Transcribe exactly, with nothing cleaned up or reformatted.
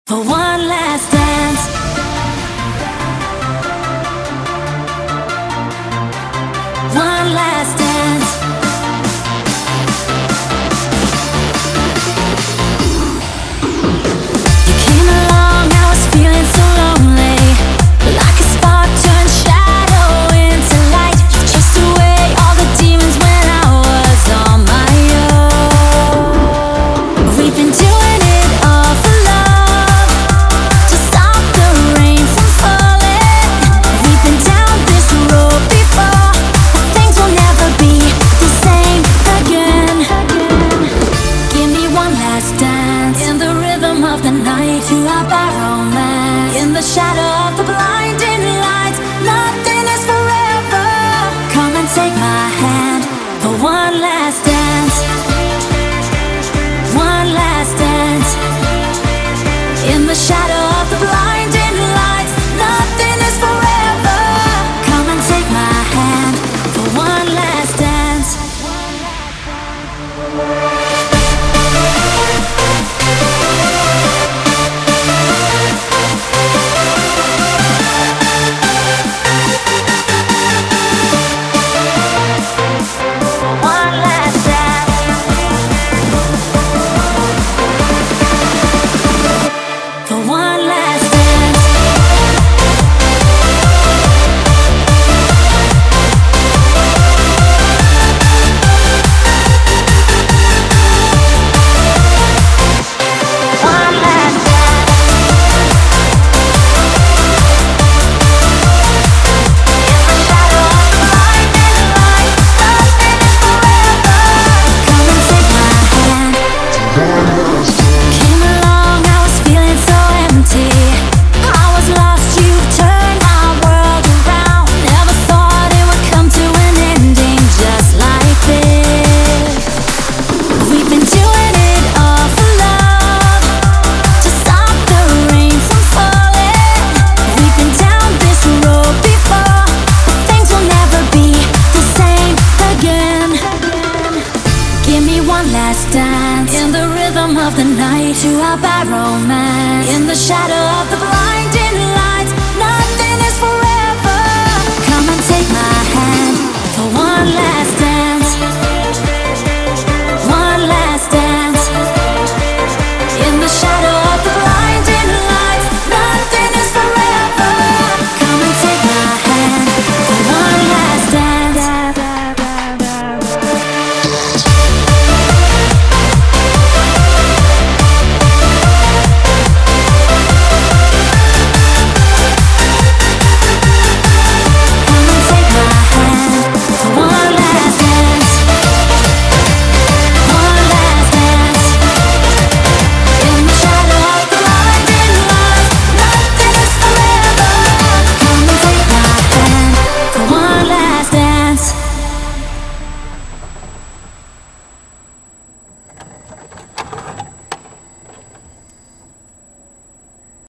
For one last dance, one last dance. You came along, I was feeling so lonely. Like a spark turned shadow into light. You chased away all the demons when I was on my own. We've been doing it all for love, to stop the rain from falling. We've been down this road before, but things will never be the same again. Give me one last dance in the rhythm of the night, to our bad romance. In the shadow of the blinding lights, nothing is forever. Come and take my hand for one last dance, one last dance. In the shadow of the blinding lights, nothing is forever. Come and take my hand for one last dance. One last dance. For one last dance. One last dance. In the shadow of the blinding light, nothing is forever. Come and take my hand. Came along, I was feeling so empty. I was lost, you turned my world around. Never thought it would come to an ending just like this. We've been doing it all for love, to stop the rain from falling. We've been down this road before, but things will never be the same again. Give me one last dance in the rhythm of the night, to our bad romance. In the shadow of the